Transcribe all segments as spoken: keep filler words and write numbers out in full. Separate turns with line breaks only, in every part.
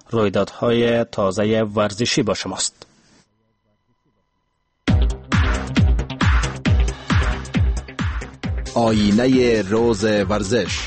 رویدادهای تازه ورزشی با شماست.
آینه روز ورزش.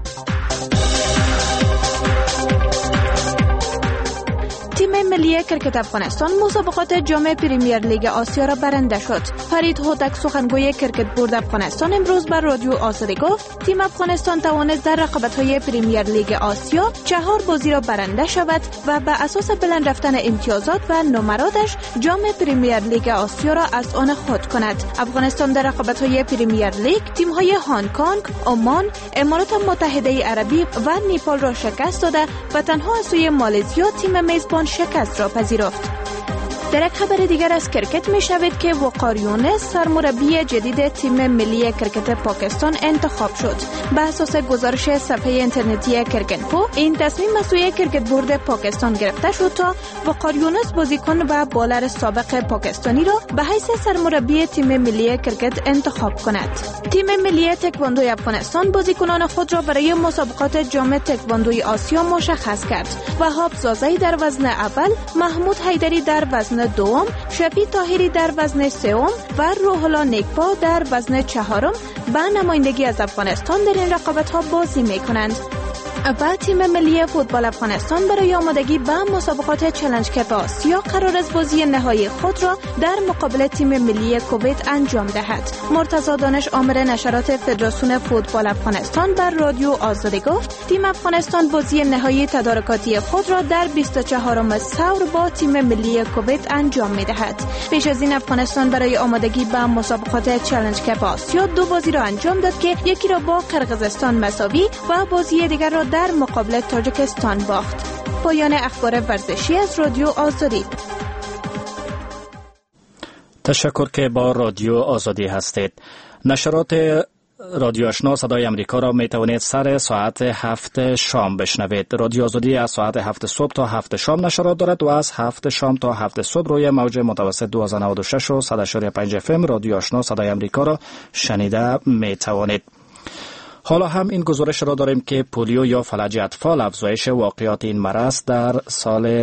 تیم ملی کرکت افغانستان مسابقات جام پریمیر لیگ آسیا را برنده شد. فرید هوتک سخنگوی کرکت بورد افغانستان امروز بر رادیو آزادی گفت تیم افغانستان توانست در رقابت‌های پریمیر لیگ آسیا چهار بازی را برنده شود و بر اساس بلند رفتن امتیازات و نمراتش جام پریمیر لیگ آسیا را از آن خود کند. افغانستان در رقابت‌های پریمیر لیگ تیم‌های هنگ کنگ، عمان، امارات متحده عربی و نیپال را شکست داده و تنها از سوی مالزیا تیم میزبان شکست را پذیرفت. در یک خبر دیگر از کرکت میشنوید که وقار یونس سرمربی جدید تیم ملی کرکت پاکستان انتخاب شد. به اساس گزارش صفحه اینترنتی کرکت‌پو این تصمیم از سوی کرکت بورد پاکستان گرفته شد تا وقار یونس بازیکن و بالر سابق پاکستانی را به حیث سرمربی تیم ملی کرکت انتخاب کند. تیم ملی تکواندو افغانستان بازیکنان خود را برای مسابقات جام تکواندوی آسیا مشخص کرد. وهاب زازی در وزن اول، محمود حیدری در وزن دوم، شفیع طاهری در وزن سوم و روح الله نیکپا در وزن چهارم به نمایندگی از افغانستان در این رقابت‌ها بازی می‌کنند. و تیم ملی فوتبال افغانستان برای آمادگی به مسابقات چالش کپ آسیا قرار است بازی نهایی خود را در مقابل تیم ملی کویت انجام دهد. مرتضی دانش آمر نشرات فدراسیون فوتبال افغانستان بر رادیو آزادی گفت تیم افغانستان بازی نهایی تدارکاتی خود را در بیست و چهارم ثور با تیم ملی کویت انجام می‌دهد. پیش از این افغانستان برای آمادگی به مسابقات چالش کپ آسیا دو بازی را انجام داد که یکی را با قرقیزستان مساوی و بازی دیگر را در مقابل تاجیکستان باخت. پایان اخبار ورزشی از رادیو آزادی.
تشکر که با رادیو آزادی هستید. نشرات رادیو آشنا صدای امریکا را می توانید سر ساعت هفت شام بشنوید. رادیو آزادی از ساعت هفت صبح تا هفت شام نشرات دارد و از هفت شام تا هفت صبح روی موج متوسط دو هزار و نود و شش و صد و شش و پنج اف ام رادیو آشنا صدای امریکا را شنیده می توانید. حالا هم این گزارش را داریم که پولیو یا فلج اطفال افزایش واقعات این مرض در سال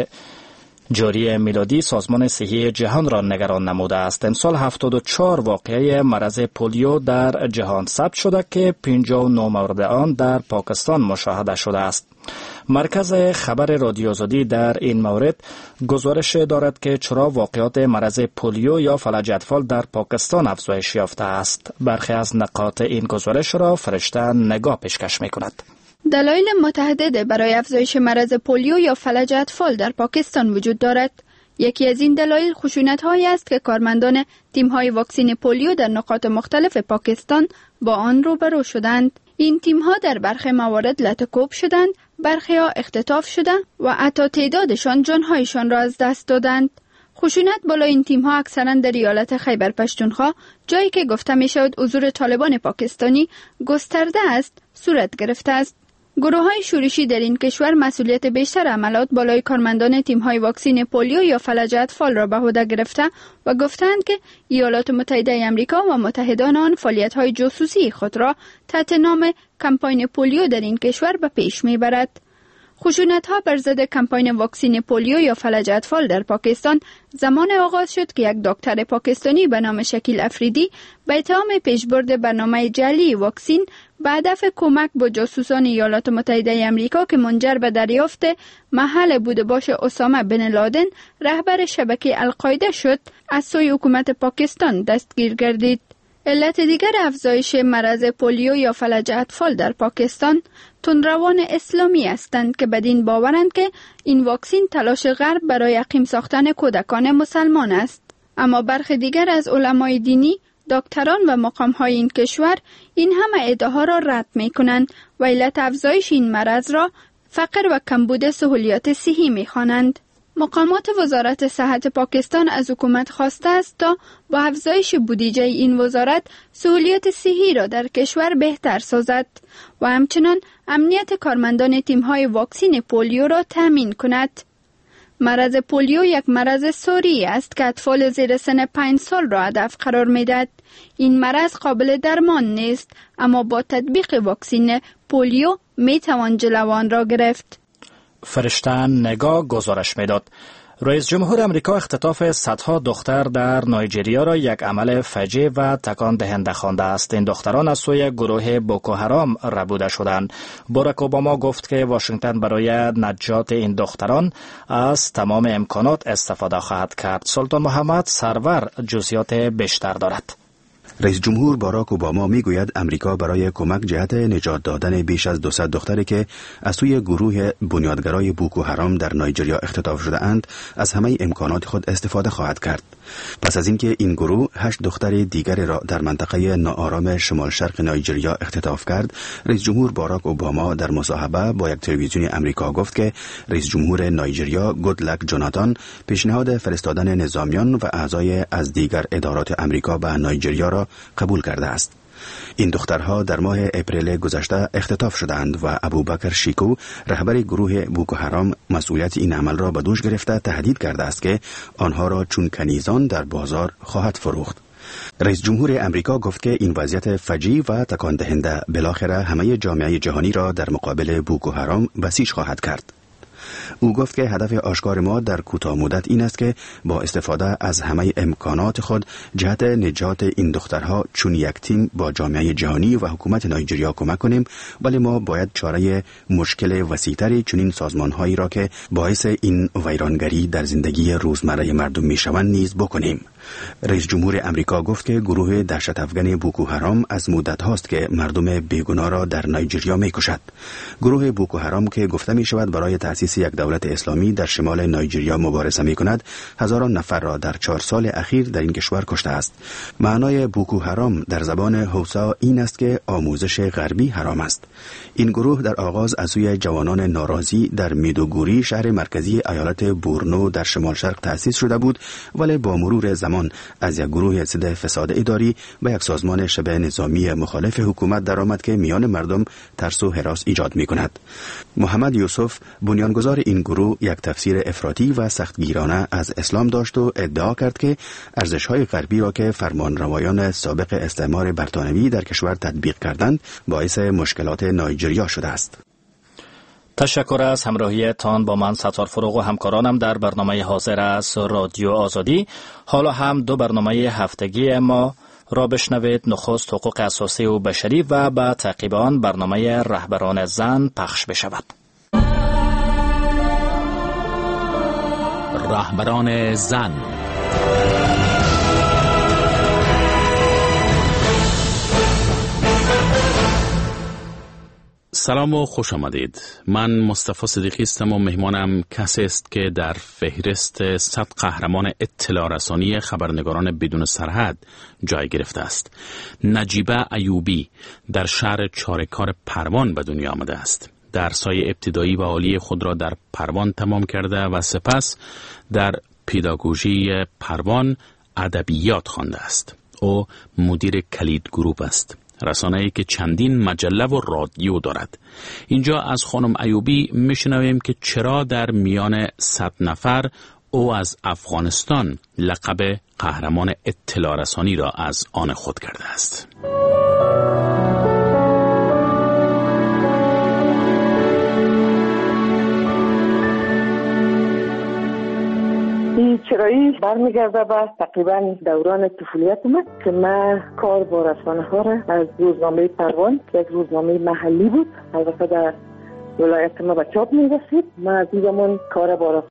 جاری میلادی سازمان صحی جهان را نگران نموده است. امسال هفتاد و چهار واقعه مرض پولیو در جهان ثبت شده که پنجاه و نه مورد آن در پاکستان مشاهده شده است. مرکز خبر رادیو آزادی در این مورد گزارش دارد که چرا واقعات مرض پولیو یا فلج اطفال در پاکستان افزایش یافته است. برخی از نکات این گزارش را فرشته نگاه پیشکش می‌کند.
دلایل متعدد برای افزایش مرض پولیو یا فلج اطفال در پاکستان وجود دارد. یکی از این دلایل خشونت‌هایی است که کارمندان تیم‌های واکسین پولیو در نقاط مختلف پاکستان با آن روبرو شدند. این تیم‌ها در برخی موارد لطکوب شدند، برخی‌ها اختطاف شدند و حتی تعدادشان جان‌هایشان را از دست دادند. خشونت بالا این تیم‌ها اکثراً در ایالت خیبر پشتونخوا، جایی که گفته می‌شود حضور طالبان پاکستانی گسترده است، صورت گرفته است. گروه‌های شورشی در این کشور مسئولیت بیشتر عملات بالای کارمندان تیم‌های واکسین پولیو یا فلج اطفال را به عهده گرفته و گفتند که ایالات متحده آمریکا و متحدان آن فعالیت‌های جاسوسی خود را تحت نام کمپاین پولیو در این کشور به پیش می‌برد. خشونت‌ها بر ضد کمپاین واکسین پولیو یا فلج اطفال در پاکستان زمان آغاز شد که یک دکتر پاکستانی به نام شکیل افریدی به اتهام پیشبرد برنامه جعلی واکسین به هدف کمک به جاسوسان ایالات متحده آمریکا که منجر به دریافت محل بودباش اسامه بن لادن رهبر شبکه القاعده شد، از سوی حکومت پاکستان دستگیر گردید. علت دیگر افزایش مرض پولیو یا فلج اطفال در پاکستان تندروان اسلامی هستند که بدین باورند که این واکسین تلاش غرب برای یقین ساختن کودکان مسلمان است. اما برخی دیگر از علمای دینی، دکتران و مقام‌های این کشور این همه ادعاها را رد می‌کنند و علت افزایش این مرض را فقر و کمبود سهولیات صحی می‌خوانند. مقامات وزارت صحت پاکستان از حکومت خواسته است تا با افزایش بودجه این وزارت سهولیات صحی را در کشور بهتر سازد و همچنان امنیت کارمندان تیم‌های واکسین پولیو را تامین کند. مرض پولیو یک مرض ساری است که اطفال زیر سن پنج سال را هدف قرار می‌دهد. این مرض قابل درمان نیست، اما با تطبیق واکسین پولیو می‌توان جلو آن را گرفت.
فرشتن نگاه گزارش میداد. رئیس جمهور امریکا اختطاف صدها دختر در نایجریا را یک عمل فجیع و تکان دهنده خوانده است. این دختران از سوی گروه بوکو حرام ربوده شدند. باراک اوباما گفت که واشنگتن برای نجات این دختران از تمام امکانات استفاده خواهد کرد. سلطان محمد سرور جزئیات بیشتر دارد.
رئیس جمهور باراک اوباما میگوید امریکا برای کمک جهت نجات دادن بیش از دویست دختری که از سوی گروه بنیادگرای بوکو حرام در نایجریا اختطاف شده اند از همه امکانات خود استفاده خواهد کرد. پس از اینکه این گروه هشت دختر دیگر را در منطقه ناآرام شمال شرق نایجریا اختطاف کرد، رئیس جمهور باراک اوباما در مصاحبه با یک تلویزیون امریکا گفت که رئیس جمهور نایجریا گودلک جوناتان پیشنهاد فرستادن نظامیان و اعضای از دیگر ادارات امریکا به نایجریا را قبول کرده است. این دخترها در ماه اپریل گذشته اختطاف شدند و ابوبکر شیکو رهبر گروه بوکو حرام مسئولیت این عمل را به دوش گرفته تهدید کرده است که آنها را چون کنیزان در بازار خواهد فروخت. رئیس جمهور امریکا گفت که این وضعیت فجیع و تکان دهنده بالاخره همه جامعه جهانی را در مقابل بوکو حرام بسیج خواهد کرد. او گفت که هدف آشکار ما در کوتاه مدت این است که با استفاده از همه امکانات خود جهت نجات این دخترها چون یک تیم با جامعه جهانی و حکومت نایجریا کمک کنیم، ولی ما باید چاره مشکل وسیع‌تری چنین سازمان‌هایی را که باعث این ویرانگری در زندگی روزمره مردم می‌شوند نیز بکنیم. رئیس جمهور امریکا گفت که گروه دهشت افغان بوکو حرام از مدت هاست که مردم بیگناه را در نایجریا می‌کشد. گروه بوکو حرام که گفته می‌شود برای تأسیس یک دولت اسلامی در شمال نایجریا مبارزه می‌کند، هزاران نفر را در چهار سال اخیر در این کشور کشته است. معنای بوکو حرام در زبان هوسا این است که آموزش غربی حرام است. این گروه در آغاز از سوی جوانان ناراضی در میدوگوری شهر مرکزی ایالت بورنو در شمال شرق تأسیس شده بود، ولی با مرور زمان از یک گروه ضد فساد اداری به یک سازمان شبه نظامی مخالف حکومت درآمد که میان مردم ترس و هراس ایجاد می‌کند. محمد یوسف بنیانگذار این گروه یک تفسیر افراطی و سختگیرانه از اسلام داشت و ادعا کرد که ارزش‌های غربی را که فرمانروایان سابق استعمار برتانوی در کشور تطبیق کردند باعث مشکلات نایجریا شده است.
تشکر از همراهی تان با من ستار فروغ و همکارانم در برنامه حاضر از رادیو آزادی. حالا هم دو برنامه هفتگی ما را بشنوید. نخست حقوق اساسی و بشری و به تعقیب آن برنامه رهبران زن پخش بشود.
رهبران زن. سلام و خوش آمدید. من مصطفی صدیقی هستم و مهمانم کسی است که در فهرست صد قهرمان اطلاع رسانی خبرنگاران بدون سرحد جای گرفته است. نجیبه ایوبی در شهر چارکار پروان به دنیا آمده است. درس‌های ابتدایی و عالی خود را در پروان تمام کرده و سپس در پداگوژی پروان ادبیات خوانده است. او مدیر کلید گروپ است، رسانه‌ای که چندین مجله و رادیو دارد. اینجا از خانم ایوبی میشنویم که چرا در میان صد نفر او از افغانستان لقب قهرمان اطلاع رسانی را از آن خود کرده است.
این چرایی برمیگرده به تقریبا دوران طفولیت من که من کار با رسانه ها را از روزنامه پروان که یک روزنامه محلی بود، البته در ولایت ما به چاپ می‌رسید. من از این زمان کار با